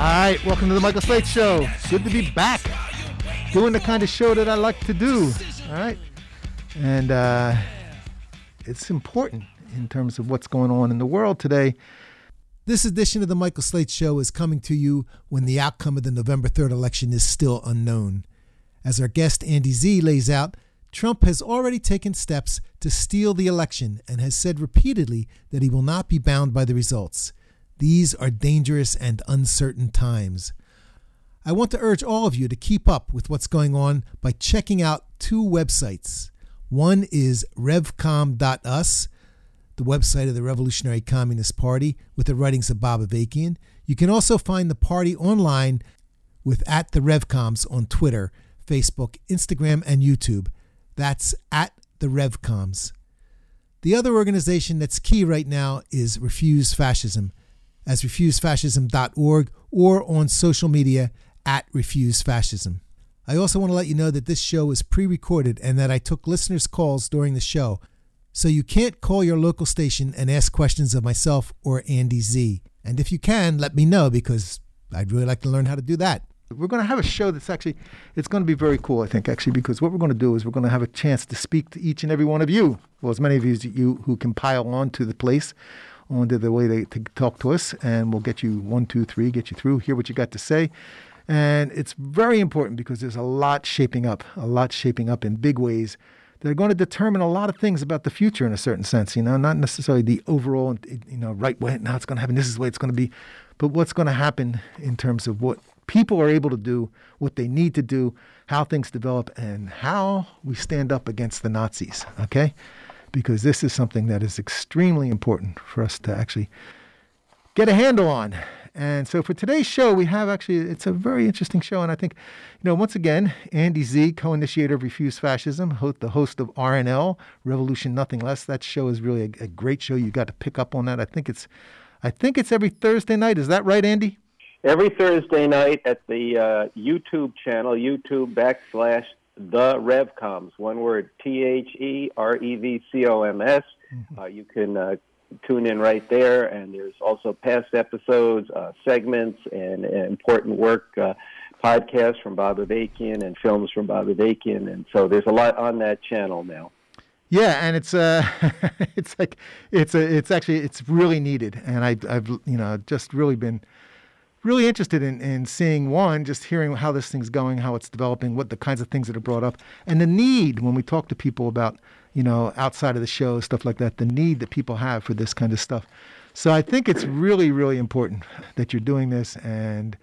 right, welcome to the Michael Slate Show. Good to be back doing the kind of show that I like to do. All right, and it's important in terms of what's going on in the world today. This edition of the Michael Slate Show is coming to you when the outcome of the November 3rd election is still unknown. As our guest Andy Z lays out, Trump has already taken steps to steal the election and has said repeatedly that he will not be bound by the results. These are dangerous and uncertain times. I want to urge all of you to keep up with what's going on by checking out two websites. One is revcom.us, the website of the Revolutionary Communist Party, with the writings of Bob Avakian. You can also find the party online with @the-Revcoms on Twitter, Facebook, Instagram, and YouTube. That's @the-Revcoms. The other organization that's key right now is Refuse Fascism, as refusefascism.org or on social media @refusefascism. I also want to let you know that this show is pre-recorded and that I took listeners' calls during the show. So you can't call your local station and ask questions of myself or Andy Z. And if you can, let me know, because I'd really like to learn how to do that. We're going to have a show that's actually, it's going to be very cool, I think, actually, because what we're going to do is we're going to have a chance to speak to each and every one of you. Well, as many of you as you who can pile on to the place, onto the way to talk to us, and we'll get you 1, 2, 3, get you through, hear what you got to say. And it's very important because there's a lot shaping up in big ways. They're going to determine a lot of things about the future in a certain sense, not necessarily the overall, right way, now it's going to happen, this is the way it's going to be, but what's going to happen in terms of what people are able to do, what they need to do, how things develop, and how we stand up against the Nazis, okay? Because this is something that is extremely important for us to actually get a handle on. And so for today's show, we have it's a very interesting show. And I think, once again, Andy Z, co-initiator of Refuse Fascism, the host of RNL, Revolution Nothing Less. That show is really a great show. You got to pick up on that. I think it's every Thursday night. Is that right, Andy? Every Thursday night at the YouTube channel, YouTube.com/The Revcoms. One word, THEREVCOMS. Mm-hmm. You can tune in right there, and there's also past episodes, segments, and important work, podcasts from Bob Avakian and films from Bob Avakian, and so there's a lot on that channel now. Yeah, and it's really needed, and I've just really been really interested in seeing, just hearing how this thing's going, how it's developing, what the kinds of things that are brought up, and the need when we talk to people about, outside of the show, stuff like that, the need that people have for this kind of stuff. So I think it's really, really important that you're doing this. And,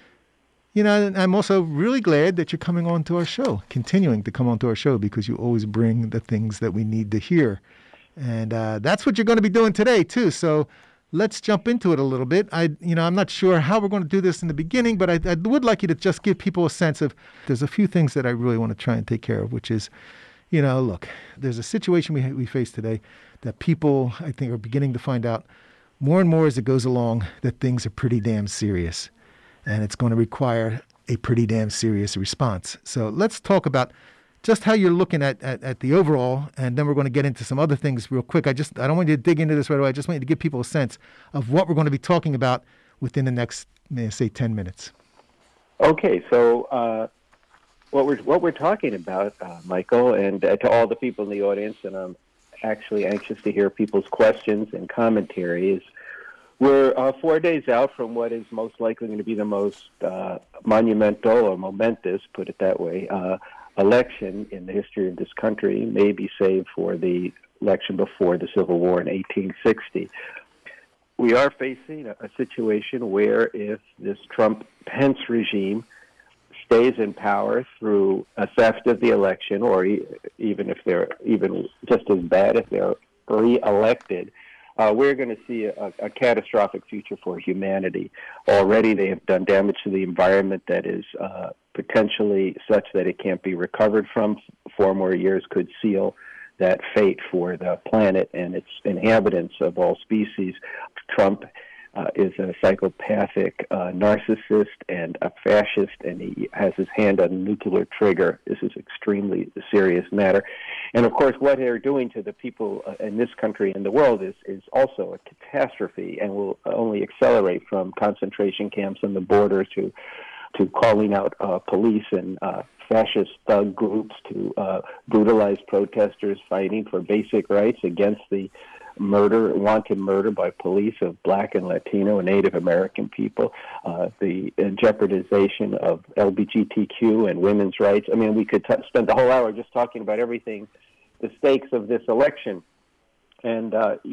I'm also really glad that you're coming on to our show, continuing to come on to our show, because you always bring the things that we need to hear. And that's what you're going to be doing today, too. So let's jump into it a little bit. I'm not sure how we're going to do this in the beginning, but I would like you to just give people a sense of, there's a few things that I really want to try and take care of, which is, look, there's a situation we face today that people, I think, are beginning to find out more and more as it goes along that things are pretty damn serious, and it's going to require a pretty damn serious response. So let's talk about just how you're looking at the overall, and then we're going to get into some other things real quick. I don't want you to dig into this right away. I just want you to give people a sense of what we're going to be talking about within the next, say, 10 minutes. Okay, so what we're talking about, Michael, and to all the people in the audience, and I'm actually anxious to hear people's questions and commentaries. We're 4 days out from what is most likely going to be the most monumental or momentous, put it that way, election in the history of this country, maybe save for the election before the Civil War in 1860. We are facing a situation where if this Trump-Pence regime stays in power through a theft of the election, or even if they're even just as bad if they're re-elected, we're going to see a catastrophic future for humanity. Already they have done damage to the environment that is potentially such that it can't be recovered from. 4 more years could seal that fate for the planet and its inhabitants of all species. Trump is a psychopathic narcissist and a fascist, and he has his hand on the nuclear trigger. This is extremely serious matter. And, of course, what they're doing to the people in this country and the world is also a catastrophe and will only accelerate from concentration camps on the border to calling out police and fascist thug groups to brutalize protesters fighting for basic rights against the wanted murder by police of Black and Latino and Native American people, the jeopardization of LGBTQ and women's rights. I mean, we could spend the whole hour just talking about everything, the stakes of this election. And,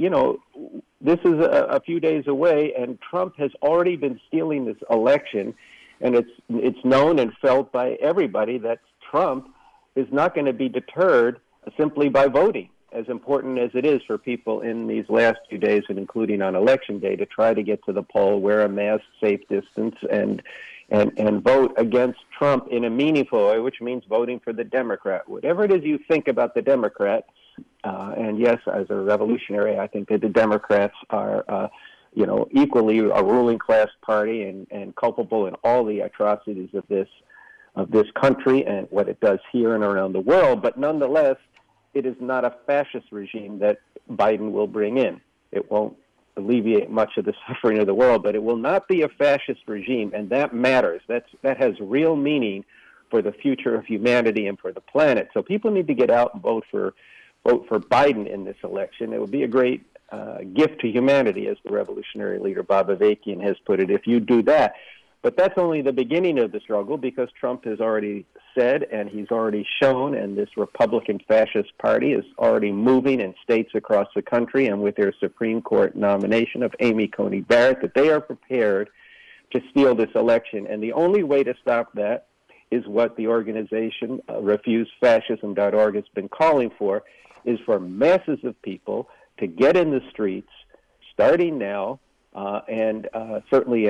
this is a few days away, and Trump has already been stealing this election, and it's known and felt by everybody that Trump is not going to be deterred simply by voting, as important as it is for people in these last few days, and including on Election Day, to try to get to the poll, wear a mask, safe distance, and vote against Trump in a meaningful way, which means voting for the Democrat. Whatever it is you think about the Democrat, and yes, as a revolutionary, I think that the Democrats are, equally a ruling class party and culpable in all the atrocities of this country and what it does here and around the world. But nonetheless, it is not a fascist regime that Biden will bring in. It won't alleviate much of the suffering of the world, but it will not be a fascist regime, and that matters. That has real meaning for the future of humanity and for the planet. So people need to get out and vote for Biden in this election. It would be a great gift to humanity, as the revolutionary leader Bob Avakian has put it, if you do that. But that's only the beginning of the struggle, because Trump has already said and he's already shown, and this Republican fascist party is already moving in states across the country, and with their Supreme Court nomination of Amy Coney Barrett, that they are prepared to steal this election. And the only way to stop that is what the organization RefuseFascism.org has been calling for, is for masses of people to get in the streets starting now, and certainly,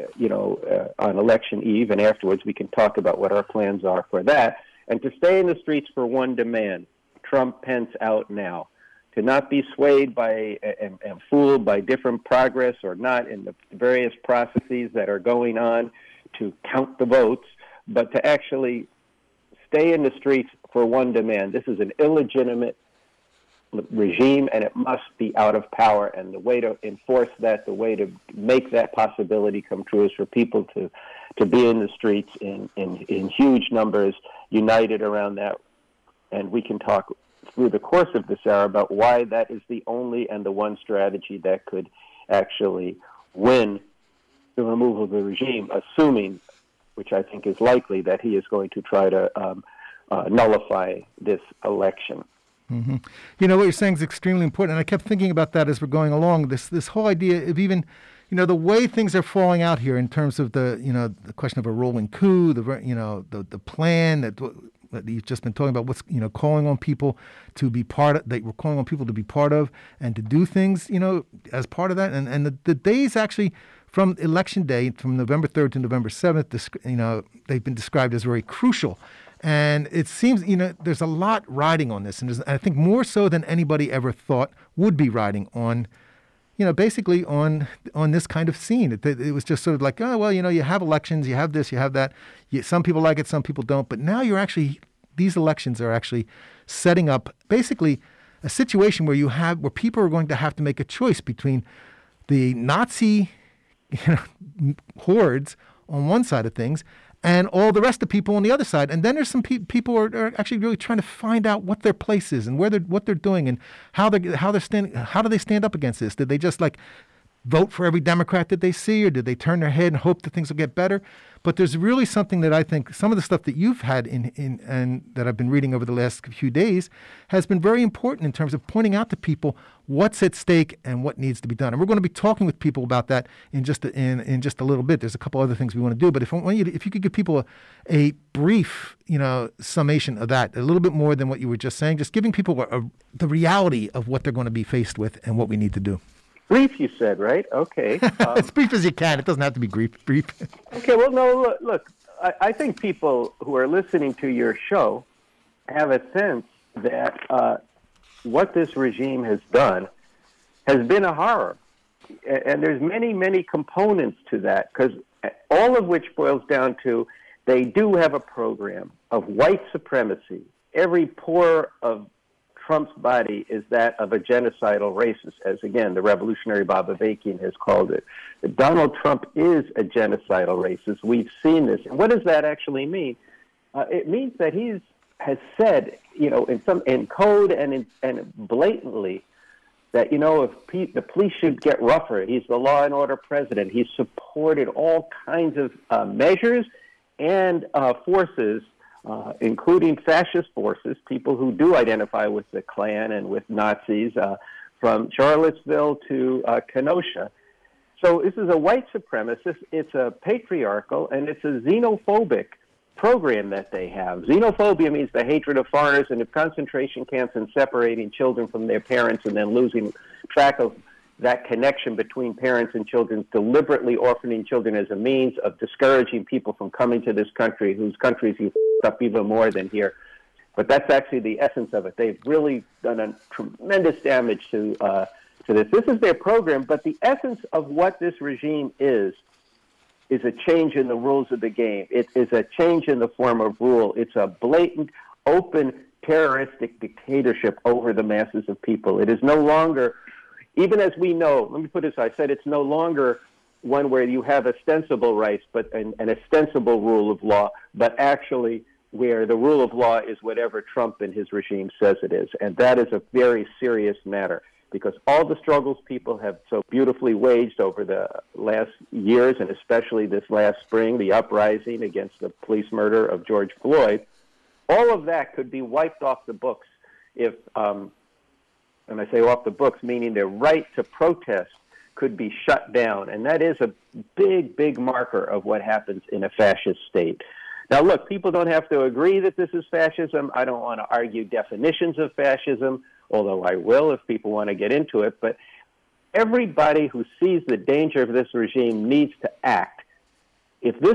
on election eve and afterwards, we can talk about what our plans are for that, and to stay in the streets for one demand: Trump, Pence out now. To not be swayed by and fooled by different progress or not in the various processes that are going on to count the votes, but to actually stay in the streets for one demand. This is an illegitimate regime, and it must be out of power. And the way to enforce that, the way to make that possibility come true, is for people to be in the streets in huge numbers, united around that. And we can talk through the course of this hour about why that is the only and the one strategy that could actually win the removal of the regime, assuming, which I think is likely, that he is going to try to nullify this election. Mm-hmm. You know, what you're saying is extremely important, and I kept thinking about that as we're going along. This whole idea of even, the way things are falling out here in terms of the question of a rolling coup, the plan that you've just been talking about, what's calling on people to be part of, that we're calling on people to be part of and to do things, as part of that, and the days actually from Election Day, from November 3rd to November 7th, they've been described as very crucial. And it seems, there's a lot riding on this. And I think more so than anybody ever thought would be riding on, basically on this kind of scene. It was just sort of like, oh, well, you have elections, you have this, you have that. Some people like it, some people don't. But now these elections are actually setting up basically a situation where people are going to have to make a choice between the Nazi hordes on one side of things and all the rest of the people on the other side. And then there's some people who are actually really trying to find out what their place is and what they're doing and how they're standing. How do they stand up against this? Did they just vote for every Democrat that they see, or did they turn their head and hope that things will get better? But there's really something that I think some of the stuff that you've had and that I've been reading over the last few days has been very important in terms of pointing out to people what's at stake and what needs to be done. And we're going to be talking with people about that in just a little bit. There's a couple other things we want to do, but if you could give people a brief, summation of that, a little bit more than what you were just saying, just giving people the reality of what they're going to be faced with and what we need to do. Brief, you said, right? Okay. As brief as you can. It doesn't have to be brief. Okay, well, no, look, I think people who are listening to your show have a sense that what this regime has done has been a horror. and there's many components to that, because all of which boils down to they do have a program of white supremacy. Every pore of Trump's body is that of a genocidal racist, as, again, the revolutionary Bob Avakian has called it. Donald Trump is a genocidal racist. We've seen this. And what does that actually mean? It means that has said, in code and blatantly, that, if the police should get rougher. He's the law and order president. He's supported all kinds of measures and forces, including fascist forces, people who do identify with the Klan and with Nazis, from Charlottesville to Kenosha. So this is a white supremacist, it's a patriarchal, and it's a xenophobic program that they have. Xenophobia means the hatred of foreigners and of concentration camps and separating children from their parents and then losing track of that connection between parents and children, deliberately orphaning children as a means of discouraging people from coming to this country, whose countries you up even more than here. But that's actually the essence of it. They've really done a tremendous damage to this. This is their program, but the essence of what this regime is a change in the rules of the game. It is a change in the form of rule. It's a blatant, open, terroristic dictatorship over the masses of people. It is no longer, even as we know, let me put it this, I said it's no longer one where you have ostensible rights but an ostensible rule of law, but actually where the rule of law is whatever Trump and his regime says it is. And that is a very serious matter, because all the struggles people have so beautifully waged over the last years, and especially this last spring, the uprising against the police murder of George Floyd, all of that could be wiped off the books if, and I say off the books, meaning their right to protest could be shut down. And that is a big marker of what happens in a fascist state. Now, look, people don't have to agree that this is fascism. I don't want to argue definitions of fascism, although I will if people want to get into it. But everybody who sees the danger of this regime needs to act. If this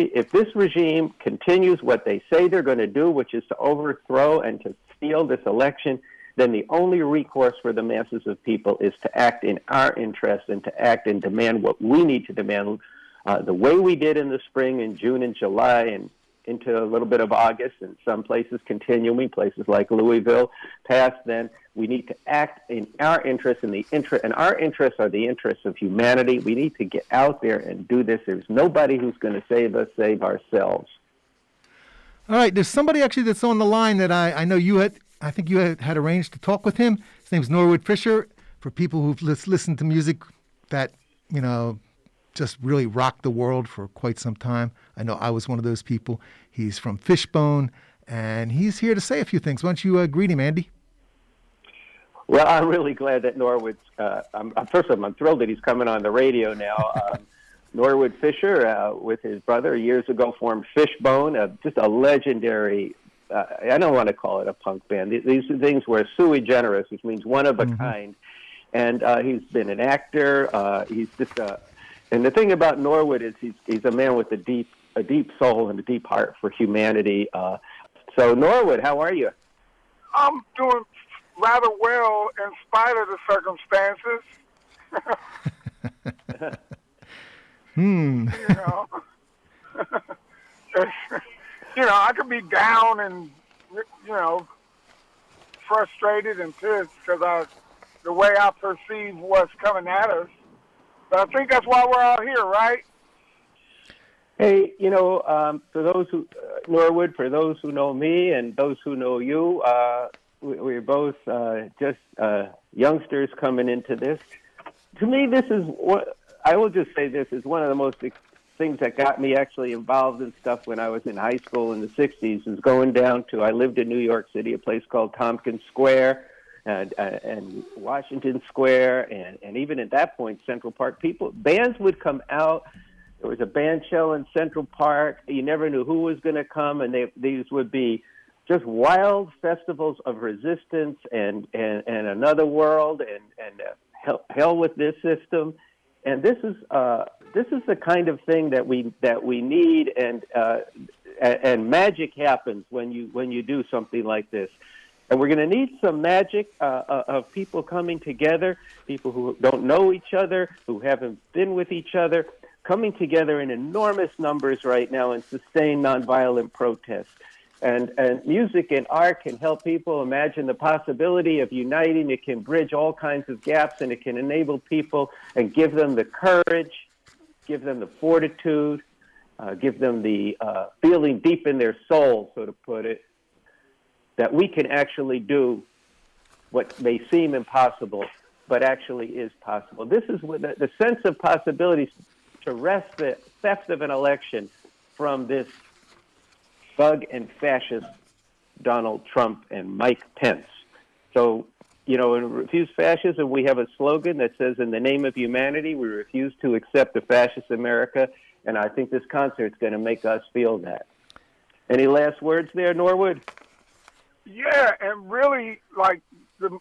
regime continues what they say they're going to do, which is to overthrow and to steal this election, then the only recourse for the masses of people is to act in our interest and to act and demand what we need to demand, the way we did in the spring and June and July and into a little bit of August, and some places continuing, places like Louisville, past then. We need to act in our interest, and our interests are the interests of humanity. We need to get out there and do this. There's nobody who's going to save us, save ourselves. All right, there's somebody actually that's on the line that I know I think you had arranged to talk with him. His name's Norwood Fisher. For people who've listened to music that, just really rocked the world for quite some time. I know I was one of those people. He's from Fishbone, and he's here to say a few things. Why don't you greet him, Andy? Well, I'm really glad that Norwood's, first of all, I'm thrilled that he's coming on the radio now. Norwood Fisher, with his brother, years ago formed Fishbone, just a legendary, I don't want to call it a punk band. These things were sui generis, which means one of a kind. And he's been an actor. He's just and the thing about Norwood is he's a man with a deep soul and a deep heart for humanity. So Norwood, how are you? I'm doing rather well in spite of the circumstances. I could be down and frustrated and pissed because the way I perceive what's coming at us. But I think that's why we're all here, right? Hey, for those who, Norwood, for those who know me and those who know you, we're both just youngsters coming into this. To me, this is what I will just say. This is one of the most things that got me actually involved in stuff when I was in high school in the '60s. Is going down to, I lived in New York City, a place called Tompkins Square. And Washington Square, and even at that point, Central Park. Bands would come out. There was a band shell in Central Park. You never knew who was going to come, and these would be just wild festivals of resistance and another world and hell with this system. And this is the kind of thing that we need, and magic happens when you do something like this. And we're going to need some magic of people coming together, people who don't know each other, who haven't been with each other, coming together in enormous numbers right now in sustained nonviolent protest. And music and art can help people imagine the possibility of uniting. It can bridge all kinds of gaps, and it can enable people and give them the courage, give them the fortitude, give them the feeling deep in their soul, so to put it, that we can actually do what may seem impossible, but actually is possible. This is what the sense of possibilities to wrest the theft of an election from this thug and fascist Donald Trump and Mike Pence. So, in Refuse Fascism, we have a slogan that says, in the name of humanity, we refuse to accept a fascist America, and I think this concert's going to make us feel that. Any last words there, Norwood? Yeah, and really, like the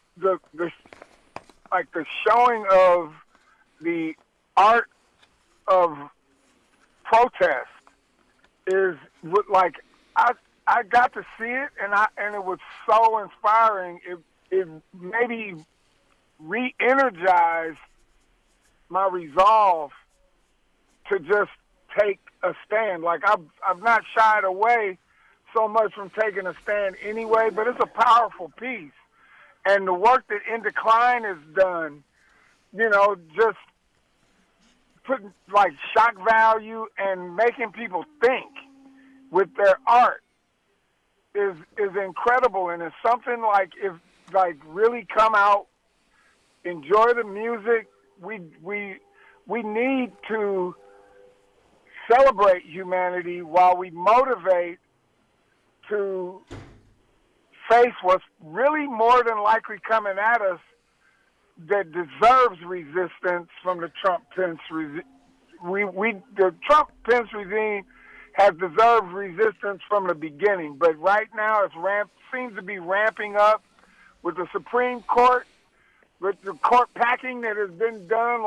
showing of the art of protest is like I got to see it, and it was so inspiring. It maybe re-energized my resolve to just take a stand. Like I've not shied away so much from taking a stand anyway, but it's a powerful piece. And the work that In Decline has done, just putting like shock value and making people think with their art is incredible. And it's something like, if really come out, enjoy the music. We need to celebrate humanity while we motivate to face what's really more than likely coming at us that deserves resistance from the Trump-Pence regime. The Trump-Pence regime has deserved resistance from the beginning, but right now it seems to be ramping up with the Supreme Court, with the court packing that has been done.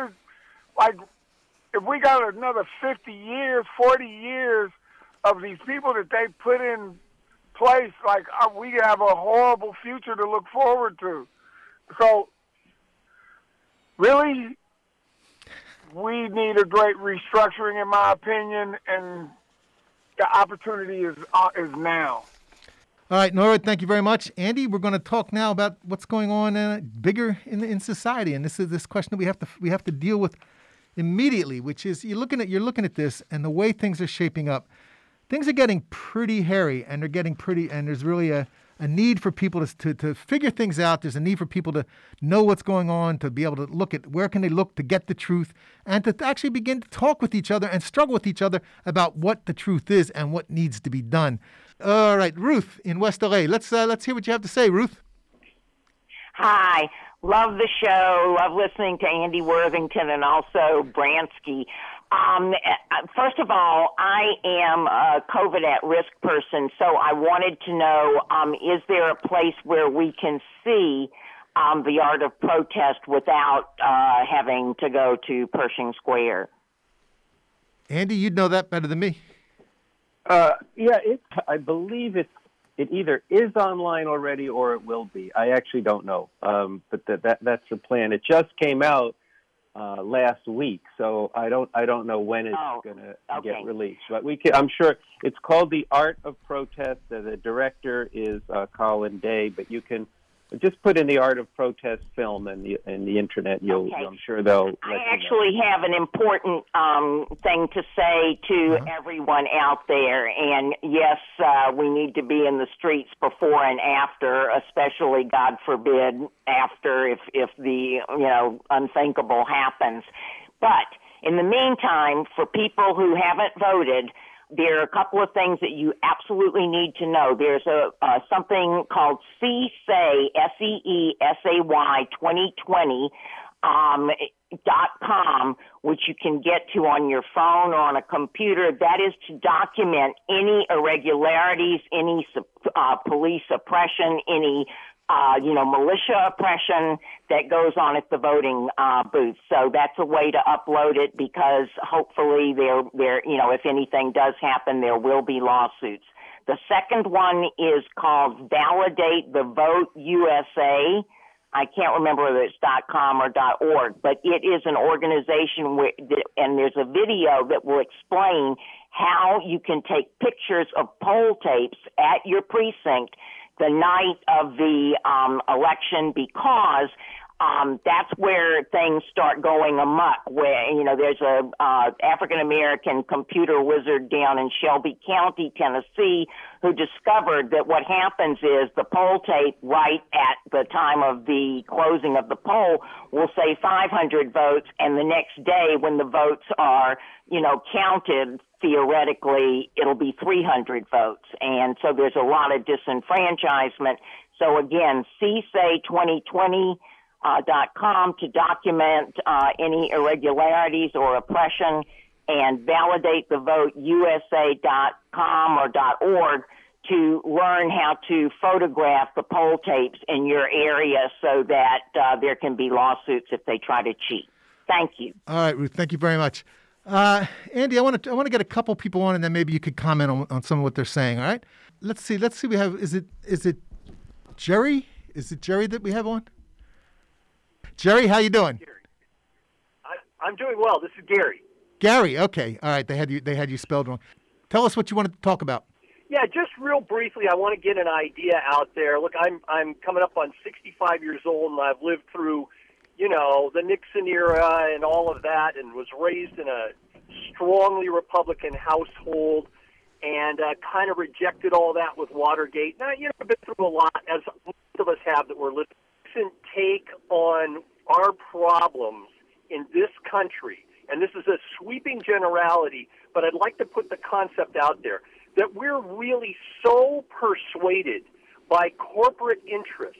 If we got another 50 years, 40 years of these people that they put in place, we have a horrible future to look forward to. So, really, we need a great restructuring, in my opinion, and the opportunity is now. All right, Norwood, thank you very much. Andy, we're going to talk now about what's going on bigger in society, and this is this question that we have to deal with immediately, which is you're looking at this and the way things are shaping up. Things are getting pretty hairy, and there's really a need for people to figure things out. There's a need for people to know what's going on, to be able to look at where can they look to get the truth, and to actually begin to talk with each other and struggle with each other about what the truth is and what needs to be done. All right, Ruth in West LA. Let's hear what you have to say, Ruth. Hi. Love the show. Love listening to Andy Worthington and also Bransky. First of all, I am a COVID at-risk person, so I wanted to know, is there a place where we can see the art of protest without having to go to Pershing Square? Andy, you'd know that better than me. I believe it either is online already or it will be. I actually don't know, but that's the plan. It just came out last week, so I don't know when it's going to get released. But I'm sure it's called The Art of Protest. The director is Colin Day, but you can just put in The Art of Protest film and the internet. I'm sure they'll let I actually have an important thing to say to everyone out there. And yes, we need to be in the streets before and after, especially, God forbid, after if the unthinkable happens. But in the meantime, for people who haven't voted, there are a couple of things that you absolutely need to know. There's something called CSAY, SEESAY 2020.com, which you can get to on your phone or on a computer. That is to document any irregularities, any police oppression, any militia oppression that goes on at the voting booth. So that's a way to upload it, because hopefully there, if anything does happen, there will be lawsuits. The second one is called Validate the Vote USA. I can't remember whether it's .com or .org, but it is an organization and there's a video that will explain how you can take pictures of poll tapes at your precinct the night of the election, because that's where things start going amok, where, there's a African-American computer wizard down in Shelby County, Tennessee, who discovered that what happens is the poll tape right at the time of the closing of the poll will say 500 votes, and the next day when the votes are, counted, theoretically, it'll be 300 votes. And so there's a lot of disenfranchisement. So again, CSAY2020.com to document any irregularities or oppression, and validatetheVoteUSA.com or .org to learn how to photograph the poll tapes in your area so that there can be lawsuits if they try to cheat. Thank you. All right, Ruth, thank you very much. Andy, I want to get a couple people on, and then maybe you could comment on some of what they're saying. All right, let's see. We have is it Jerry? Is it Jerry that we have on? Jerry, how you doing? I'm doing well. This is Gary. Gary, okay. All right, they had you spelled wrong. Tell us what you wanted to talk about. Yeah, just real briefly, I want to get an idea out there. Look, I'm coming up on 65 years old, and I've lived through, the Nixon era and all of that, and was raised in a strongly Republican household, and kind of rejected all that with Watergate. Now, I've been through a lot, as most of us have that we're listening. Take on our problems in this country, and this is a sweeping generality, but I'd like to put the concept out there that we're really so persuaded by corporate interests,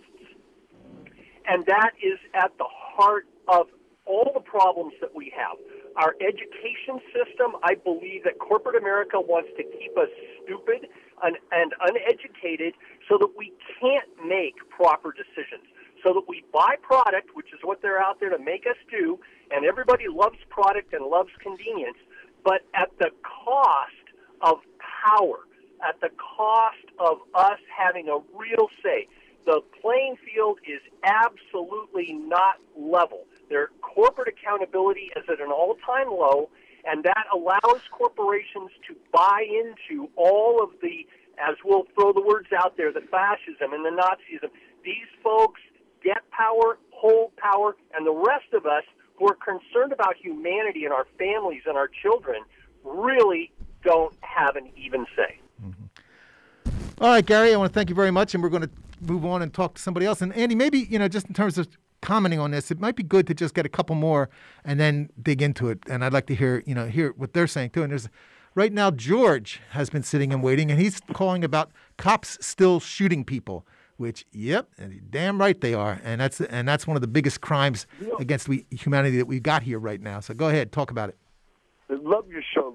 and that is at the heart of all the problems that we have. Our education system, I believe that corporate America wants to keep us stupid and uneducated so that we can't make proper decisions, so that we buy product, which is what they're out there to make us do, and everybody loves product and loves convenience, but at the cost of power, at the cost of us having a real say. The playing field is absolutely not level. Their corporate accountability is at an all-time low, and that allows corporations to buy into all of the, as we'll throw the words out there, the fascism and the Nazism. These folks get power, hold power, and the rest of us who are concerned about humanity and our families and our children really don't have an even say. Mm-hmm. All right, Gary, I want to thank you very much, and we're going to move on and talk to somebody else. And Andy, maybe, just in terms of commenting on this, it might be good to just get a couple more and then dig into it. And I'd like to hear what they're saying too. And there's right now, George has been sitting and waiting, and he's calling about cops still shooting people. Which, yep, damn right they are, and that's one of the biggest crimes against humanity that we've got here right now. So go ahead, talk about it. Love your show.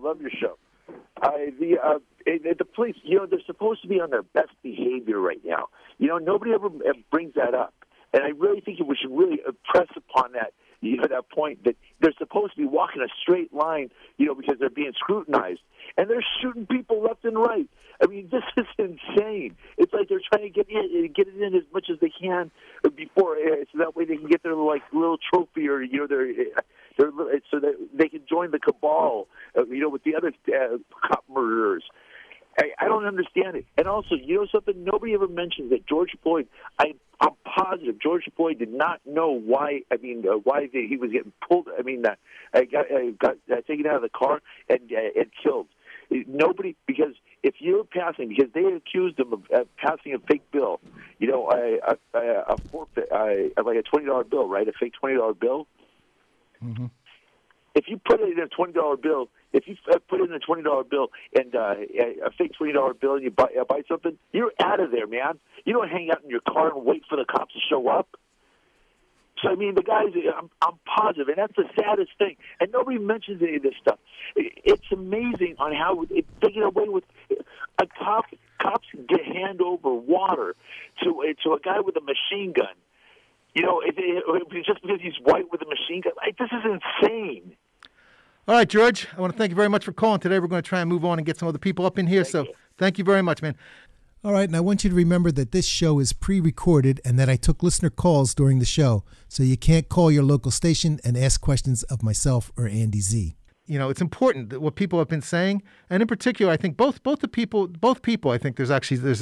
The police, they're supposed to be on their best behavior right now. Nobody ever brings that up, and I really think we should really press upon that. That point that they're supposed to be walking a straight line, because they're being scrutinized, and they're shooting people left and right. I mean, this is insane. It's like they're trying to get it in as much as they can before, so that way they can get their little trophy, or their so that they can join the cabal, with the other cop murderers. I don't understand it. And also, something nobody ever mentions that George Floyd. I'm positive George Floyd did not know why. Why he was getting pulled. Got taken out of the car and killed. Nobody, because if you're passing, because they accused him of passing a fake bill, a forfeit, like a $20 bill, right? A fake $20 bill. Mm-hmm. If you put it in a $20 bill, and a fake $20 bill, and you buy something, you're out of there, man. You don't hang out in your car and wait for the cops to show up. So, the guys, I'm positive, and that's the saddest thing. And nobody mentions any of this stuff. It's amazing on how they get away with a cop cops can hand over water to a guy with a machine gun. You know, just because he's white with a machine gun. This is insane. All right, George, I want to thank you very much for calling today. We're going to try and move on and get some other people up in here. Thank you very much, man. All right, and I want you to remember that this show is pre-recorded and that I took listener calls during the show, so you can't call your local station and ask questions of myself or Andy Z. You know, it's important that what people have been saying, and in particular, I think both people, I think there's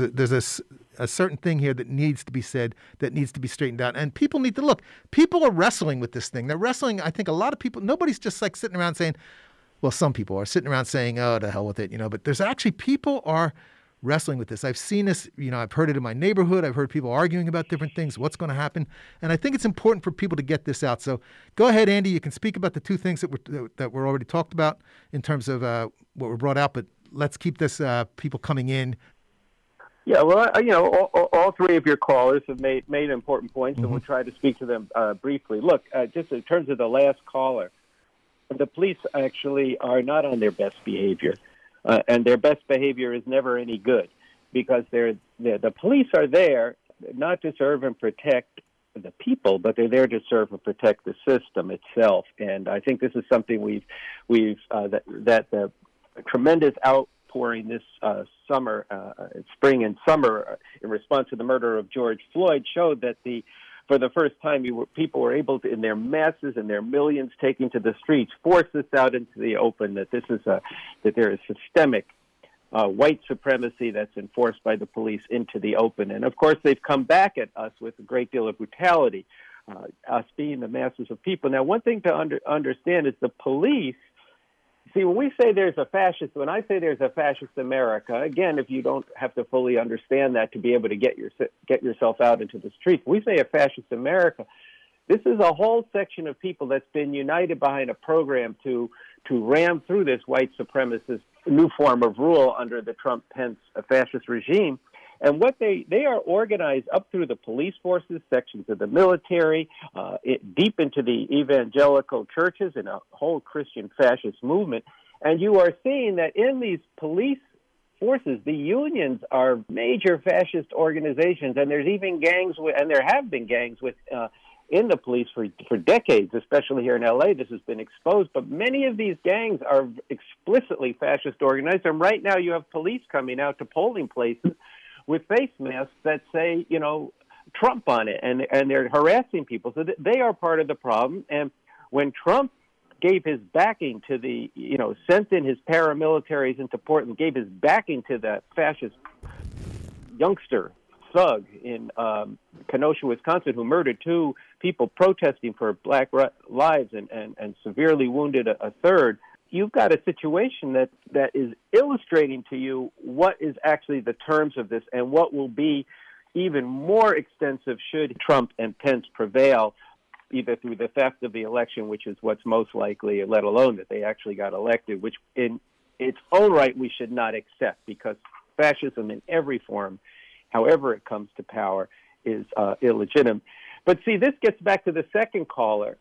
a certain thing here that needs to be said, that needs to be straightened out, and people need to look. People are wrestling with this thing. They're wrestling. I think a lot of people. Nobody's just like sitting around saying, well, some people are sitting around saying, oh, to hell with it, you know. But there's actually people are wrestling with this. I've seen this, you know, I've heard it in my neighborhood. I've heard people arguing about different things, what's going to happen. And I think it's important for people to get this out. So go ahead, Andy. You can speak about the two things that were already talked about in terms of what were brought out, but let's keep this people coming in. Yeah, well, you know, all three of your callers have made important points, and we'll try to speak to them briefly. Look, just in terms of the last caller, the police actually are not on their best behavior. And their best behavior is never any good, because the police are there not to serve and protect the people, but they're there to serve and protect the system itself. And I think this is something that the tremendous outpouring this spring and summer, in response to the murder of George Floyd, showed that for the first time, people were able to, in their masses and their millions taking to the streets, force this out into the open, that there is systemic white supremacy that's enforced by the police into the open. And, of course, they've come back at us with a great deal of brutality, us being the masses of people. Now, one thing to understand is the police. See, when I say there's a fascist America, again, if you don't have to fully understand that to be able to get yourself out into the streets, we say a fascist America. This is a whole section of people that's been united behind a program to ram through this white supremacist new form of rule under the Trump-Pence fascist regime. And what they are organized up through the police forces, sections of the military, deep into the evangelical churches and a whole Christian fascist movement. And you are seeing that in these police forces, the unions are major fascist organizations, and there's even gangs, and there have been gangs in the police for decades, especially here in L.A. This has been exposed. But many of these gangs are explicitly fascist organized, and right now you have police coming out to polling places with face masks that say, you know, Trump on it, and they're harassing people. So they are part of the problem. And when Trump gave his backing to sent in his paramilitaries into Portland, gave his backing to that fascist youngster thug in Kenosha, Wisconsin, who murdered two people protesting for black lives and severely wounded a third, you've got a situation that is illustrating to you what is actually the terms of this and what will be even more extensive should Trump and Pence prevail, either through the theft of the election, which is what's most likely, let alone that they actually got elected, which in its own right we should not accept, because fascism in every form, however it comes to power, is illegitimate. But see, this gets back to the second caller.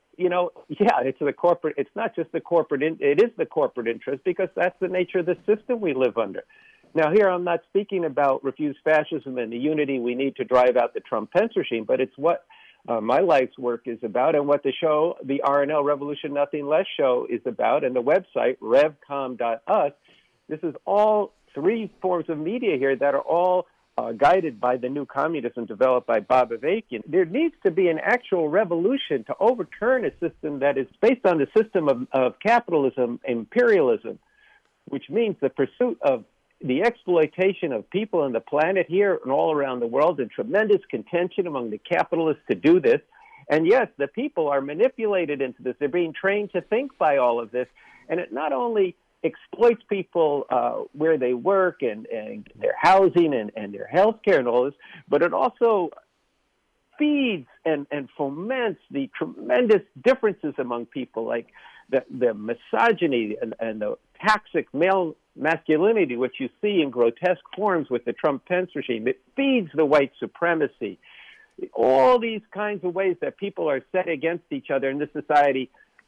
It's not just the corporate, it is the corporate interest, because that's the nature of the system we live under. Now, here I'm not speaking about refuse fascism and the unity we need to drive out the Trump-Pence regime, but it's what my life's work is about, and what the show, the RNL Revolution Nothing Less show, is about, and the website, revcom.us. This is all three forms of media here that are all guided by the new communism developed by Bob Avakian. There needs to be an actual revolution to overturn a system that is based on the system of capitalism, imperialism, which means the pursuit of the exploitation of people on the planet here and all around the world, and tremendous contention among the capitalists to do this. And yes, the people are manipulated into this. They're being trained to think by all of this. And it not only exploits people where they work and their housing and their health care and all this, but it also feeds and foments the tremendous differences among people, like the misogyny and the toxic male masculinity, which you see in grotesque forms with the Trump-Pence regime. It feeds the white supremacy. All these kinds of ways that people are set against each other in this society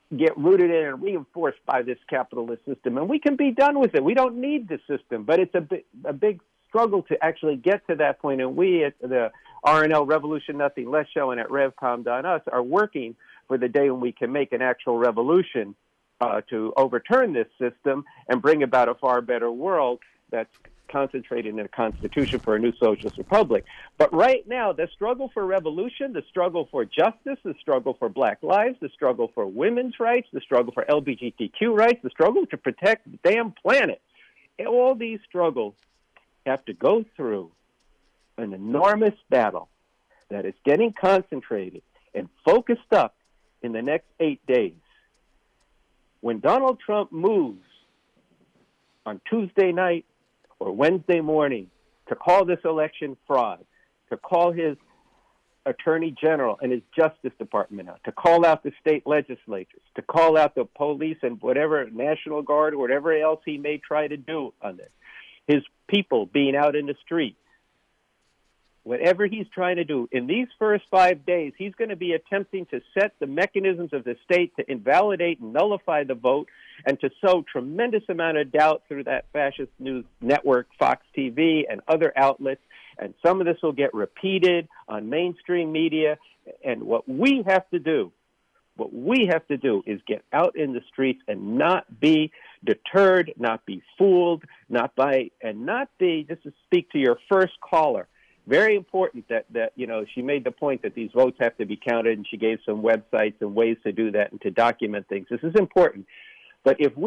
get rooted in and reinforced by this capitalist system. And we can be done with it. We don't need the system, but it's a big struggle to actually get to that point. And we at the RNL Revolution Nothing Less show and at RevCom.us are working for the day when we can make an actual revolution to overturn this system and bring about a far better world that's concentrated in a constitution for a new socialist republic. But right now, the struggle for revolution, the struggle for justice, the struggle for black lives, the struggle for women's rights, the struggle for LGBTQ rights, the struggle to protect the damn planet, all these struggles have to go through an enormous battle that is getting concentrated and focused up in the next 8 days. When Donald Trump moves on Tuesday night or Wednesday morning to call this election fraud, to call his attorney general and his Justice Department out, to call out the state legislatures, to call out the police and whatever, National Guard or whatever else he may try to do on this, his people being out in the street, whatever he's trying to do, in these first 5 days, he's going to be attempting to set the mechanisms of the state to invalidate and nullify the vote and to sow tremendous amount of doubt through that fascist news network, Fox TV, and other outlets. And some of this will get repeated on mainstream media. And what we have to do is get out in the streets and not be deterred, not be fooled, just to speak to your first caller. Very important that she made the point that these votes have to be counted, and she gave some websites and ways to do that and to document things. This is important. But if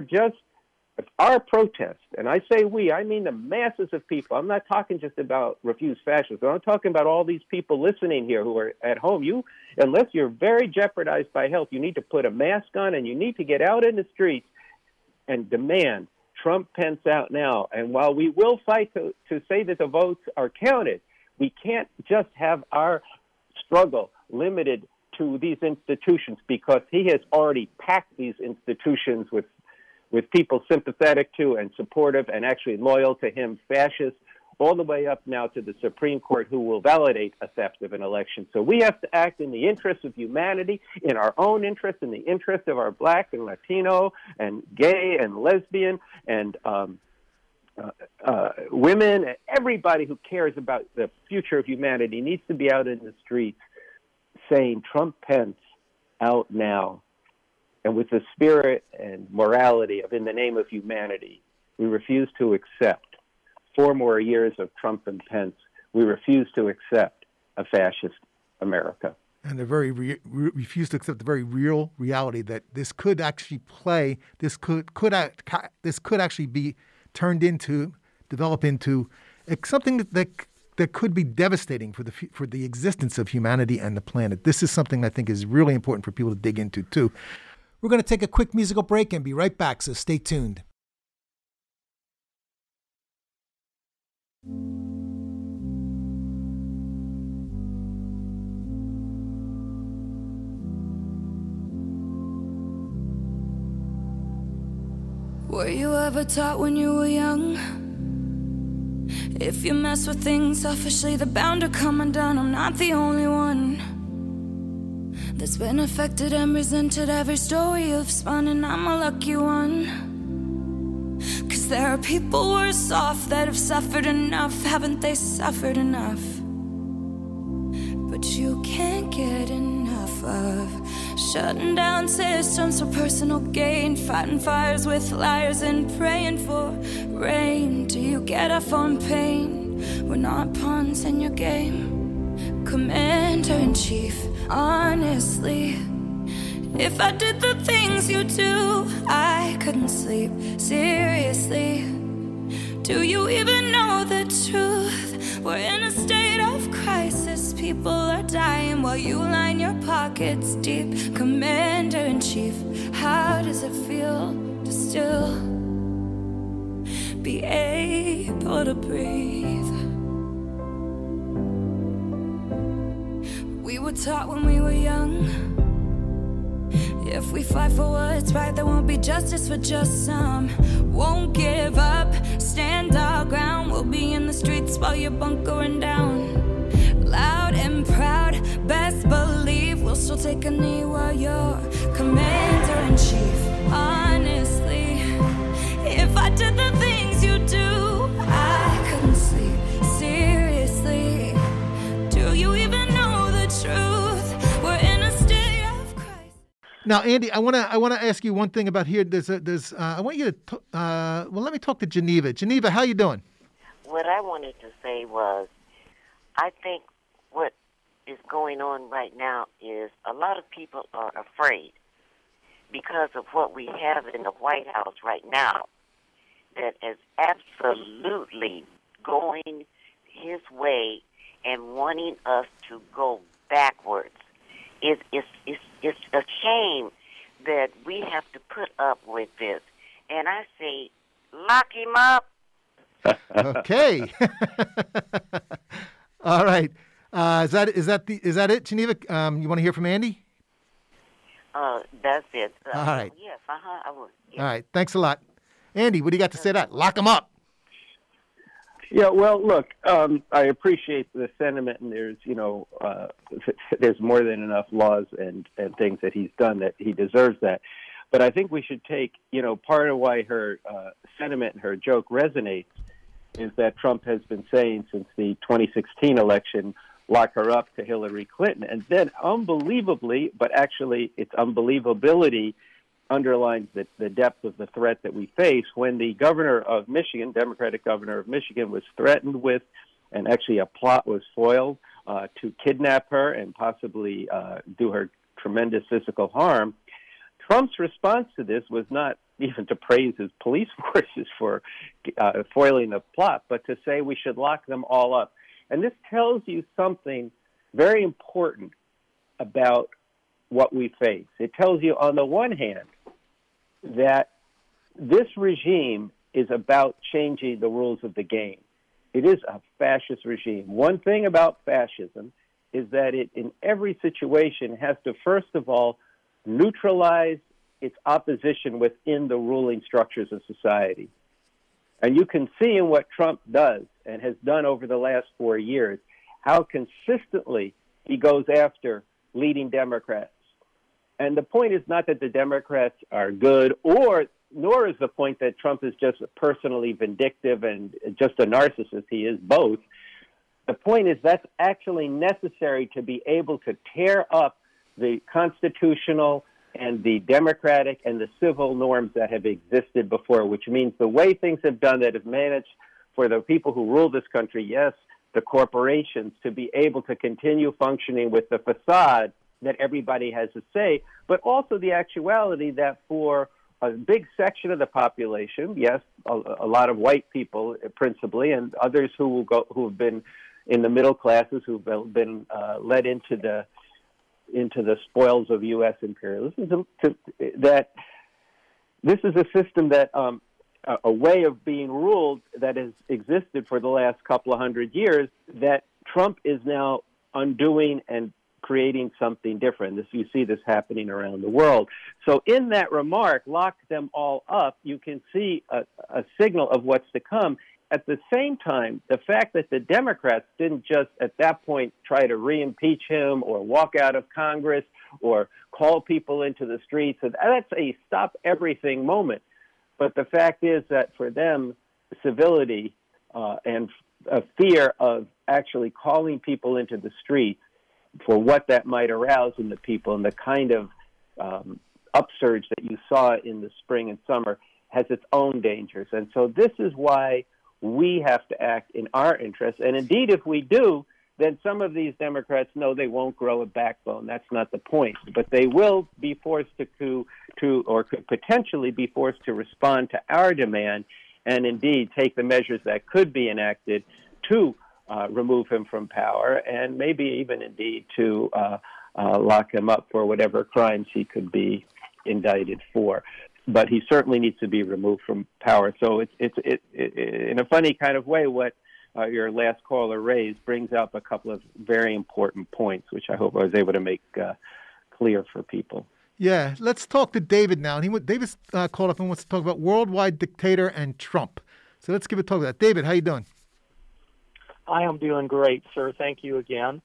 our protest, and I say we, I mean the masses of people, I'm not talking just about refuse fascism, I'm talking about all these people listening here who are at home. Unless you're very jeopardized by health, you need to put a mask on and you need to get out in the streets and demand Trump Pence out now. And while we will fight to say that the votes are counted, we can't just have our struggle limited to these institutions, because he has already packed these institutions with people sympathetic to and supportive and actually loyal to him, fascists, all the way up now to the Supreme Court, who will validate a theft of an election. So we have to act in the interest of humanity, in our own interest, in the interest of our Black and Latino and gay and lesbian and women, and everybody who cares about the future of humanity needs to be out in the streets saying Trump Pence out now. And with the spirit and morality of in the name of humanity, we refuse to accept 4 more years of Trump and Pence. We refuse to accept a fascist America. And they refuse to accept the very real reality that this could actually actually be turned into, develop into something that could be devastating for the existence of humanity and the planet. This is something I think is really important for people to dig into too. We're going to take a quick musical break and be right back, so stay tuned. Were you ever taught when you were young? If you mess with things selfishly, they're bound to come undone. I'm not the only one that's been affected and resented every story you've spun, and I'm a lucky one. 'Cause there are people worse off that have suffered enough. Haven't they suffered enough? But you can't get enough of shutting down systems for personal gain, fighting fires with liars and praying for rain. Do you get off on pain? We're not pawns in your game. Commander-in-Chief, honestly, if I did the things you do, I couldn't sleep. Seriously, do you even know the truth? We're in a state of crisis. People are dying while you line your pockets deep. Commander-in-Chief, how does it feel to still be able to breathe? We were taught when we were young, if we fight for what's right, there won't be justice for just some. Won't give up, stand our ground. We'll be in the streets while you're bunkering down. Loud and proud, best believe we'll still take a knee while you're commander-in-chief. Honestly, if I did the things you do, I couldn't sleep. Seriously, do you even know the truth? We're in a state of crisis. Now, Andy, I want to ask you one thing about here. I want you to let me talk to Geneva. Geneva, how you doing? What I wanted to say was, I think what is going on right now is a lot of people are afraid because of what we have in the White House right now that is absolutely going his way and wanting us to go backwards. It's a shame that we have to put up with this. And I say, lock him up. Okay. All right. Is that it, Geneva? You want to hear from Andy? That's it. All right. Yes, I would. Yes. All right. Thanks a lot. Andy, what do you got to say to that? Lock him up. Yeah, well, look, I appreciate the sentiment, and there's there's more than enough laws and things that he's done that he deserves that. But I think we should take, part of why her sentiment and her joke resonates is that Trump has been saying since the 2016 election, lock her up to Hillary Clinton. And then unbelievably, but actually its unbelievability underlines the depth of the threat that we face when the governor of Michigan, Democratic governor of Michigan, was threatened with, and actually a plot was foiled to kidnap her and possibly do her tremendous physical harm. Trump's response to this was not even to praise his police forces for foiling the plot, but to say we should lock them all up. And this tells you something very important about what we face. It tells you, on the one hand, that this regime is about changing the rules of the game. It is a fascist regime. One thing about fascism is that it, in every situation, has to, first of all, neutralize its opposition within the ruling structures of society. And you can see in what Trump does and has done over the last 4 years how consistently he goes after leading Democrats. And the point is not that the Democrats are good, nor is the point that Trump is just personally vindictive and just a narcissist. He is both. The point is that's actually necessary to be able to tear up the constitutional and the democratic and the civil norms that have existed before, which means the way things have done that have managed for the people who rule this country, yes, the corporations, to be able to continue functioning with the facade that everybody has a say, but also the actuality that for a big section of the population, yes, a lot of white people principally, and others who have been in the middle classes, who've been led into the spoils of U.S. imperialism, that this is a system that a way of being ruled that has existed for the last couple of hundred years that Trump is now undoing and creating something different. You see this happening around the world. So in that remark, lock them all up, you can see a signal of what's to come. At the same time, the fact that the Democrats didn't just at that point try to re-impeach him or walk out of Congress or call people into the streets, that's a stop everything moment. But the fact is that for them, civility and a fear of actually calling people into the streets for what that might arouse in the people and the kind of upsurge that you saw in the spring and summer has its own dangers. And so this is why we have to act in our interest. And indeed, if we do, then some of these Democrats know they won't grow a backbone. That's not the point. But they will be forced to or could potentially be forced to respond to our demand and indeed take the measures that could be enacted to remove him from power and maybe even indeed to lock him up for whatever crimes he could be indicted for. But he certainly needs to be removed from power. So it's in a funny kind of way, what your last caller raised brings up a couple of very important points, which I hope I was able to make clear for people. Yeah, let's talk to David now. David's called up and wants to talk about worldwide dictator and Trump. So let's give a talk to that. David, how you doing? I am doing great, sir. Thank you again.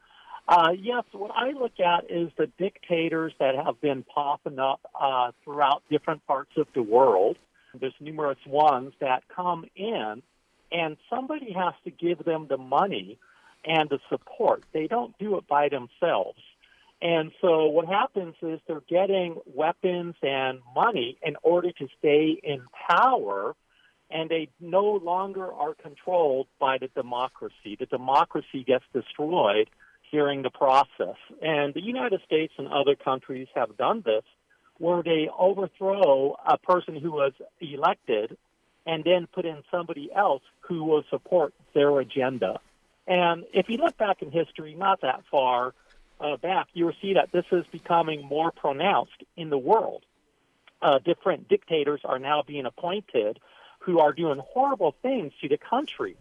Yes, what I look at is the dictators that have been popping up throughout different parts of the world. There's numerous ones that come in, and somebody has to give them the money and the support. They don't do it by themselves. And so what happens is they're getting weapons and money in order to stay in power, and they no longer are controlled by the democracy. The democracy gets destroyed during the process. And the United States and other countries have done this, where they overthrow a person who was elected and then put in somebody else who will support their agenda. And if you look back in history, not that far back, you will see that this is becoming more pronounced in the world. Different dictators are now being appointed who are doing horrible things to the country.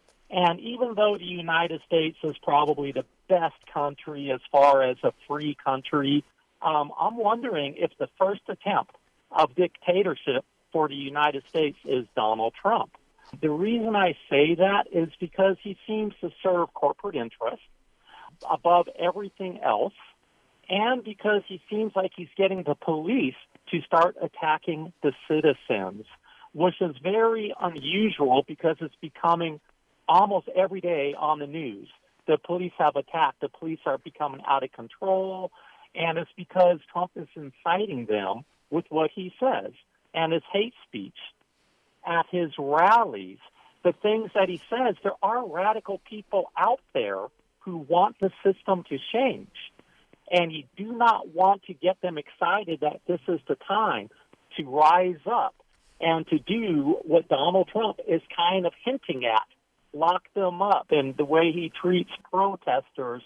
And even though the United States is probably the best country as far as a free country, I'm wondering if the first attempt of dictatorship for the United States is Donald Trump. The reason I say that is because he seems to serve corporate interests above everything else, and because he seems like he's getting the police to start attacking the citizens, which is very unusual because it's becoming almost every day on the news. The police have attacked. The police are becoming out of control, and it's because Trump is inciting them with what he says and his hate speech at his rallies. The things that he says, there are radical people out there who want the system to change, and you do not want to get them excited that this is the time to rise up and to do what Donald Trump is kind of hinting at, lock them up. And the way he treats protesters,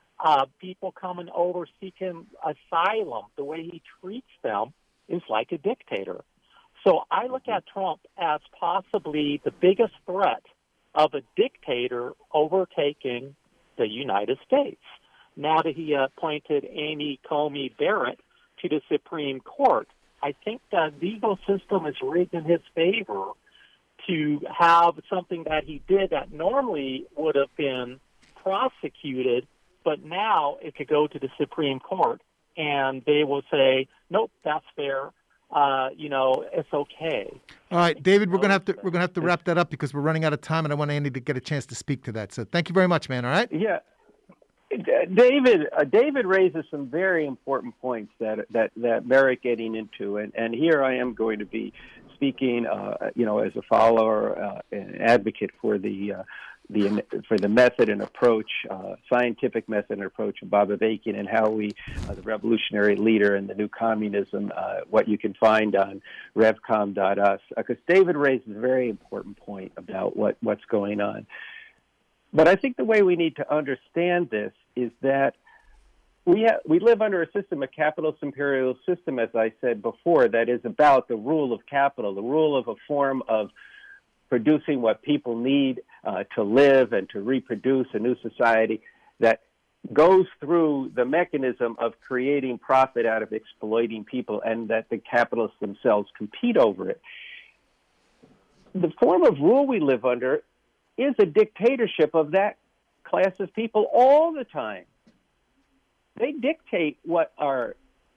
people coming over seeking asylum, the way he treats them is like a dictator. So I look at Trump as possibly the biggest threat of a dictator overtaking the United States. Now that he appointed Amy Coney Barrett to the Supreme Court, I think the legal system is rigged in his favor to have something that he did that normally would have been prosecuted, but now it could go to the Supreme Court, and they will say, nope, that's fair. It's okay. All right, David, we're gonna have to wrap that up because we're running out of time, and I want Andy to get a chance to speak to that. So thank you very much, man. All right. Yeah, David raises some very important points that merit getting into, and here I am going to be speaking, as a follower and advocate for the method and approach, scientific method and approach of Bob Avakian, and how we, the revolutionary leader and the new communism, what you can find on revcom.us, because David raises a very important point about what's going on. But I think the way we need to understand this is that we live under a system, a capitalist imperial system, as I said before, that is about the rule of capital, the rule of a form of producing what people need to live and to reproduce a new society that goes through the mechanism of creating profit out of exploiting people, and that the capitalists themselves compete over it. The form of rule we live under is a dictatorship of that class of people all the time. They dictate what our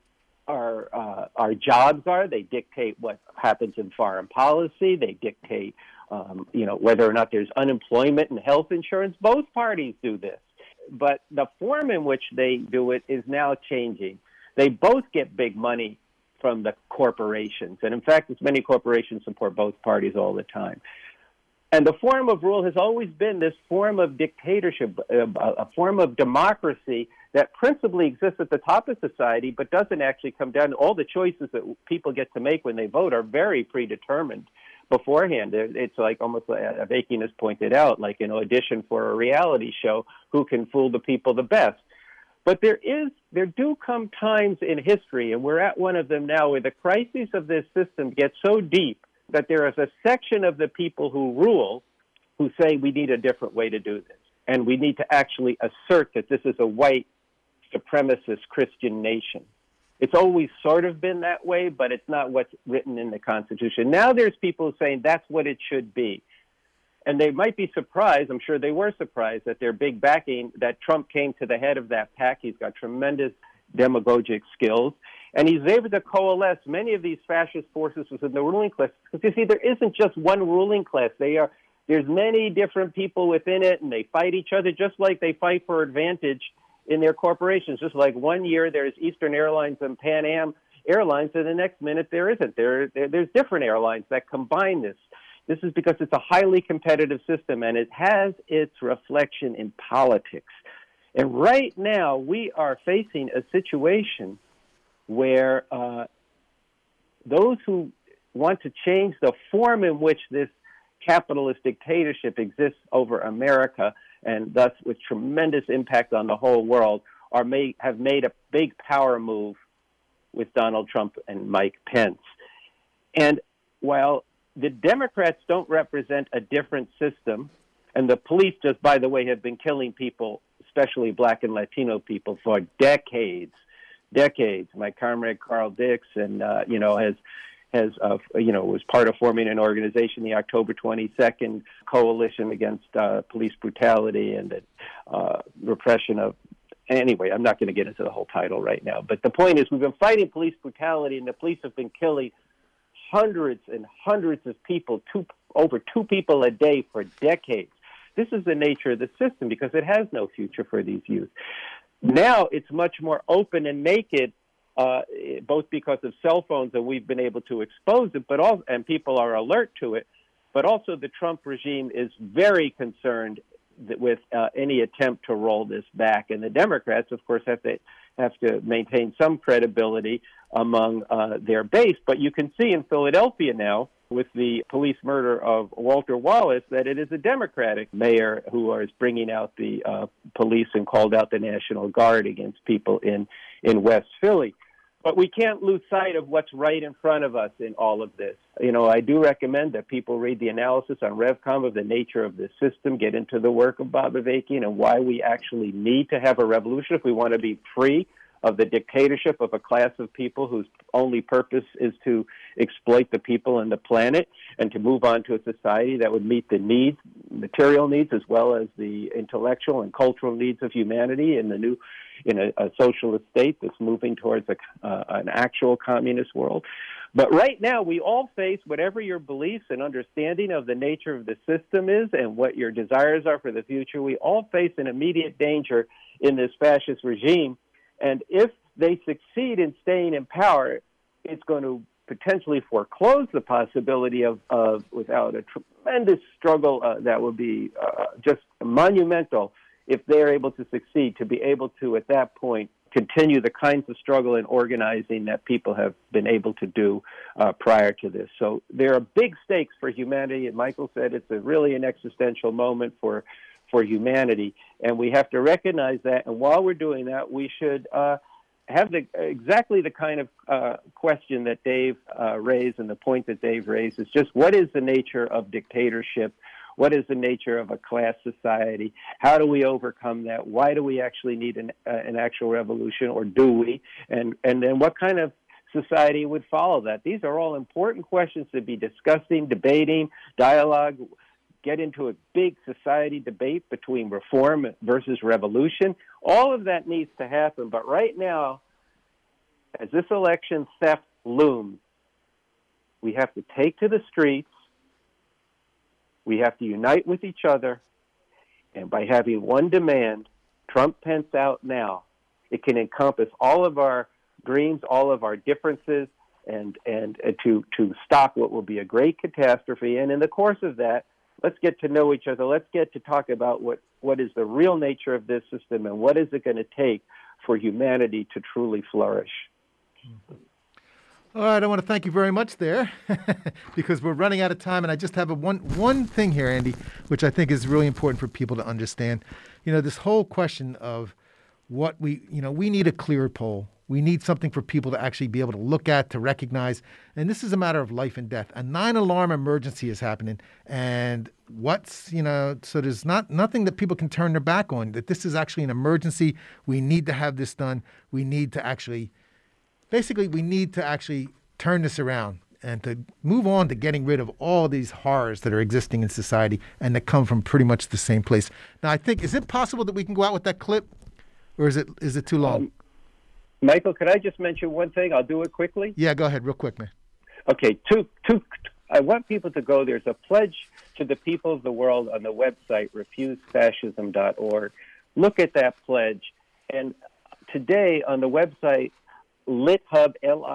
jobs are. They dictate what happens in foreign policy. They dictate, whether or not there's unemployment and health insurance. Both parties do this, but the form in which they do it is now changing. They both get big money from the corporations, and in fact, as many corporations support both parties all the time. And the form of rule has always been this form of dictatorship, a form of democracy that principally exists at the top of society, but doesn't actually come down to all the choices that people get to make when they vote are very predetermined beforehand. It's like almost like Avakian has pointed out, like an audition for a reality show, who can fool the people the best. But there do come times in history, and we're at one of them now, where the crises of this system get so deep that there is a section of the people who rule who say we need a different way to do this. And we need to actually assert that this is a white supremacist Christian nation. It's always sort of been that way, but it's not what's written in the Constitution. Now there's people saying that's what it should be. And they might be surprised, I'm sure they were surprised, at their big backing, that Trump came to the head of that pack. He's got tremendous demagogic skills. And he's able to coalesce many of these fascist forces within the ruling class. Because you see, there isn't just one ruling class. There's many different people within it, and they fight each other just like they fight for advantage in their corporations. Just like one year there's Eastern Airlines and Pan Am Airlines, and the next minute there isn't. There's different airlines that combine this. This is because it's a highly competitive system, and it has its reflection in politics. And right now, we are facing a situation where those who want to change the form in which this capitalist dictatorship exists over America, and thus with tremendous impact on the whole world, have made a big power move with Donald Trump and Mike Pence. And while the Democrats don't represent a different system, and the police just, by the way, have been killing people, especially Black and Latino people, for decades. My comrade Carl Dix, and was part of forming an organization, the October 22nd Coalition Against Police Brutality and Repression of. Anyway, I'm not going to get into the whole title right now, but the point is, we've been fighting police brutality, and the police have been killing hundreds and hundreds of people, over 2 people a day for decades. This is the nature of the system because it has no future for these youth. Now it's much more open and naked, both because of cell phones, and we've been able to expose it, and people are alert to it. But also the Trump regime is very concerned with any attempt to roll this back. And the Democrats, of course, have to maintain some credibility among their base. But you can see in Philadelphia now, with the police murder of Walter Wallace, that it is a Democratic mayor who is bringing out the police and called out the National Guard against people in West Philly. But we can't lose sight of what's right in front of us in all of this. I do recommend that people read the analysis on RevCom of the nature of the system, get into the work of Bob Avakian and why we actually need to have a revolution if we want to be free of the dictatorship of a class of people whose only purpose is to exploit the people and the planet, and to move on to a society that would meet the needs, material needs, as well as the intellectual and cultural needs of humanity in a socialist state that's moving towards an actual communist world. But right now, we all face, whatever your beliefs and understanding of the nature of the system is and what your desires are for the future, we all face an immediate danger in this fascist regime. And if they succeed in staying in power, it's going to potentially foreclose the possibility of without a tremendous struggle that will be just monumental if they're able to succeed, to be able to, at that point, continue the kinds of struggle and organizing that people have been able to do prior to this. So there are big stakes for humanity, and Michael said it's really an existential moment for humanity, and we have to recognize that. And while we're doing that, we should have exactly the kind of question that Dave raised, and the point that Dave raised is just, what is the nature of dictatorship? What is the nature of a class society? How do we overcome that? Why do we actually need an actual revolution, or do we? And then what kind of society would follow that? These are all important questions to be discussing, debating, dialogue, get into a big society debate between reform versus revolution. All of that needs to happen. But right now, as this election theft looms, we have to take to the streets. We have to unite with each other. And by having one demand, Trump Pence out now, it can encompass all of our dreams, all of our differences, and to stop what will be a great catastrophe. And in the course of that, let's get to know each other. Let's get to talk about what is the real nature of this system, and what is it going to take for humanity to truly flourish. All right, I want to thank you very much there because we're running out of time, and I just have one thing here, Andy, which I think is really important for people to understand. This whole question of what we need a clear poll. We need something for people to actually be able to look at, to recognize. And this is a matter of life and death. A 9-alarm emergency is happening. And so there's nothing that people can turn their back on, that this is actually an emergency. We need to have this done. We need to actually turn this around. and to move on to getting rid of all these horrors that are existing in society and that come from pretty much the same place. Now, I think, is it possible that we can go out with that clip, or is it too long? Michael, could I just mention one thing? I'll do it quickly. Yeah, go ahead, real quick, man. Okay, I want people to go. There's a pledge to the people of the world on the website, refusefascism.org. Look at that pledge. And today on the website, LitHub,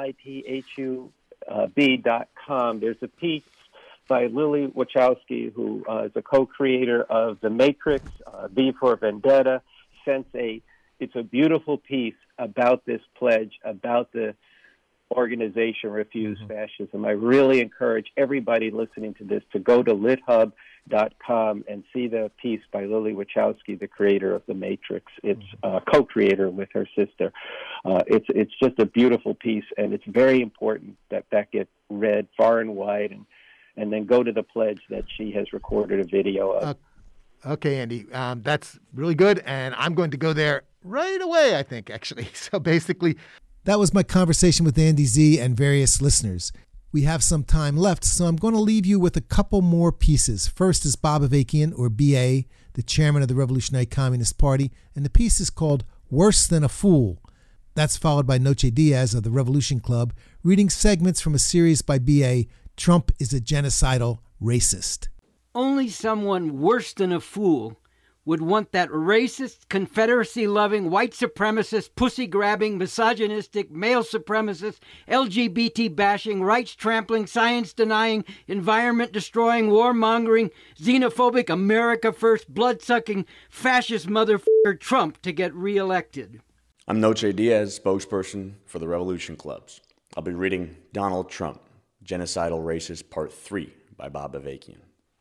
LITHUB.com, there's a piece by Lily Wachowski, who is a co-creator of The Matrix, V for Vendetta. It's a beautiful piece about this pledge, about the organization Refuse Fascism. I really encourage everybody listening to this to go to lithub.com and see the piece by Lily Wachowski, the creator of The Matrix. It's co-creator with her sister. It's just a beautiful piece, and it's very important that gets read far and wide, and then go to the pledge that she has recorded a video of. Okay, Andy, that's really good, and I'm going to go there right away, I think, actually. So basically, that was my conversation with Andy Z and various listeners. We have some time left, so I'm going to leave you with a couple more pieces. First is Bob Avakian, or B.A., the chairman of the Revolutionary Communist Party, and the piece is called Worse Than a Fool. That's followed by Noche Diaz of the Revolution Club, reading segments from a series by B.A., Trump is a Genocidal Racist. Only someone worse than a fool would want that racist, Confederacy-loving, white supremacist, pussy-grabbing, misogynistic, male supremacist, LGBT-bashing, rights-trampling, science-denying, environment-destroying, warmongering, xenophobic, America-first, blood-sucking, fascist motherfucker Trump to get reelected. I'm Noche Diaz, spokesperson for the Revolution Clubs. I'll be reading Donald Trump, Genocidal Racist, Part 3 by Bob Avakian.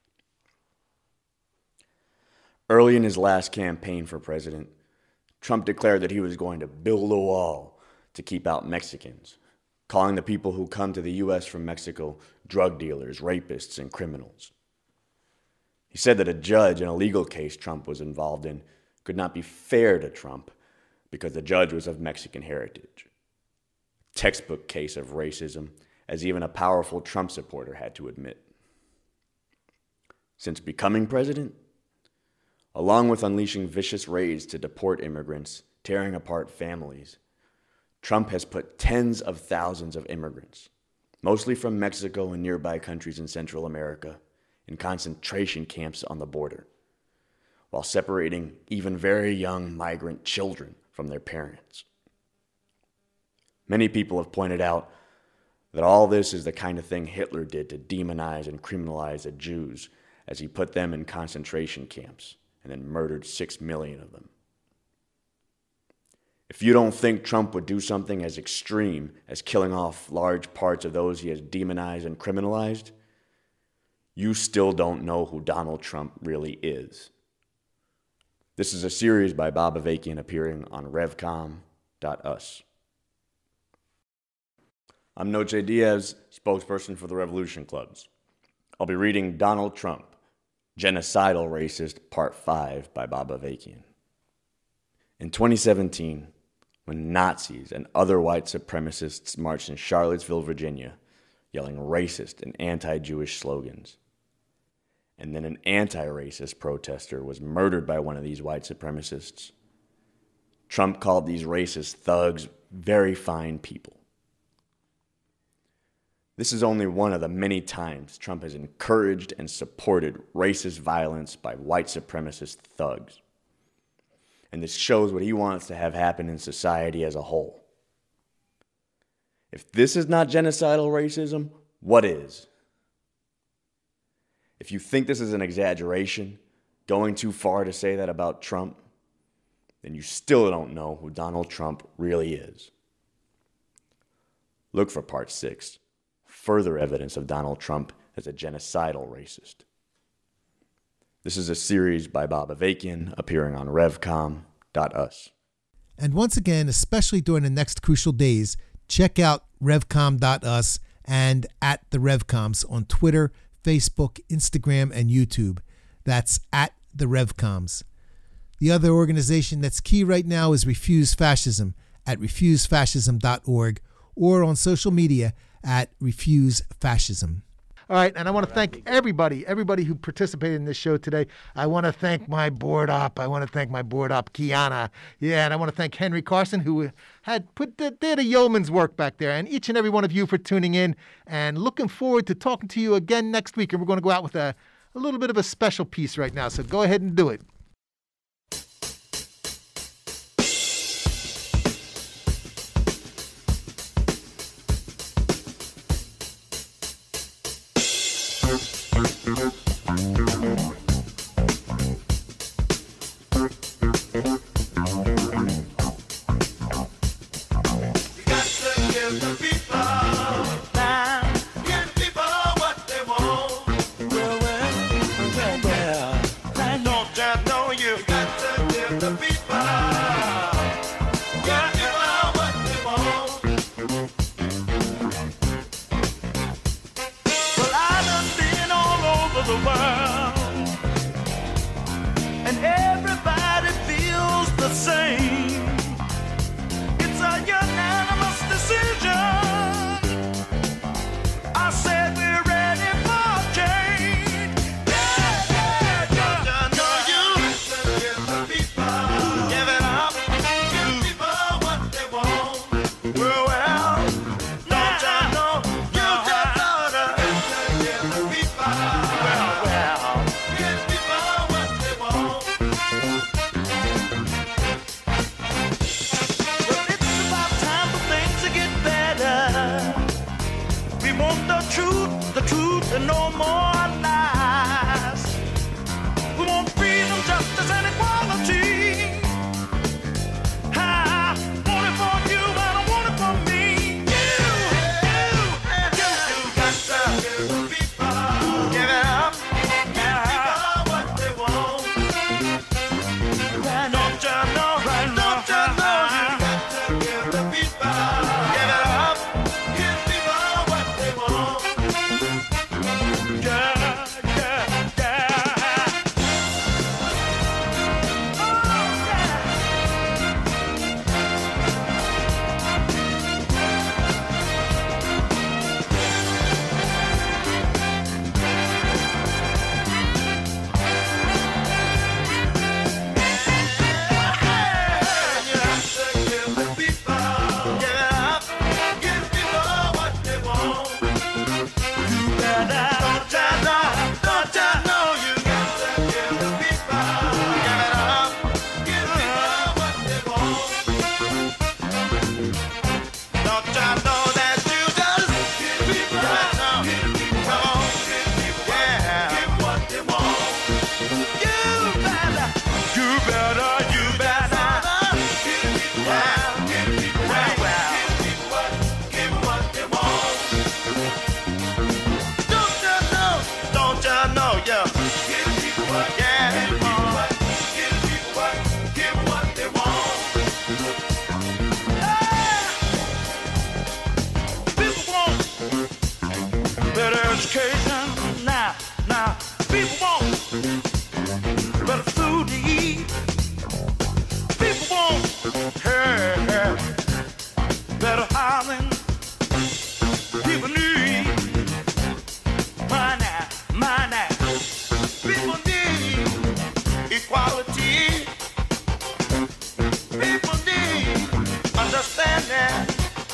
Early in his last campaign for president, Trump declared that he was going to build a wall to keep out Mexicans, calling the people who come to the U.S. from Mexico drug dealers, rapists, and criminals. He said that a judge in a legal case Trump was involved in could not be fair to Trump because the judge was of Mexican heritage. A textbook case of racism, as even a powerful Trump supporter had to admit. Since becoming president, along with unleashing vicious raids to deport immigrants, tearing apart families, Trump has put tens of thousands of immigrants, mostly from Mexico and nearby countries in Central America, in concentration camps on the border, while separating even very young migrant children from their parents. Many people have pointed out that all this is the kind of thing Hitler did to demonize and criminalize the Jews as he put them in concentration camps and then murdered 6 million of them. If you don't think Trump would do something as extreme as killing off large parts of those he has demonized and criminalized, you still don't know who Donald Trump really is. This is a series by Bob Avakian appearing on revcom.us. I'm Noche Diaz, spokesperson for the Revolution Clubs. I'll be reading Donald Trump, Genocidal Racist, Part 5 by Bob Avakian. In 2017, when Nazis and other white supremacists marched in Charlottesville, Virginia, yelling racist and anti-Jewish slogans, and then an anti-racist protester was murdered by one of these white supremacists, Trump called these racist thugs very fine people. This is only one of the many times Trump has encouraged and supported racist violence by white supremacist thugs. And this shows what he wants to have happen in society as a whole. If this is not genocidal racism, what is? If you think this is an exaggeration, going too far to say that about Trump, then you still don't know who Donald Trump really is. Look for Part 6. Further evidence of Donald Trump as a genocidal racist. This is a series by Bob Avakian appearing on revcom.us. And once again, especially during the next crucial days, check out revcom.us and at the Revcoms on Twitter, Facebook, Instagram, and YouTube. That's at the Revcoms. The other organization that's key right now is Refuse Fascism at refusefascism.org or on social media at Refuse Fascism. All right, and I want to thank everybody who participated in this show today. I want to thank my board op. Kiana. Yeah, and I want to thank Henry Carson, who did a yeoman's work back there, and each and every one of you for tuning in, and looking forward to talking to you again next week. And we're going to go out with a little bit of a special piece right now, so go ahead and do it.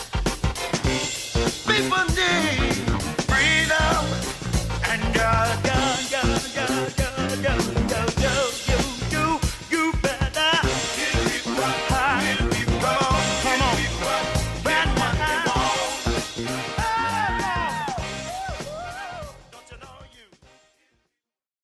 People need freedom, and God.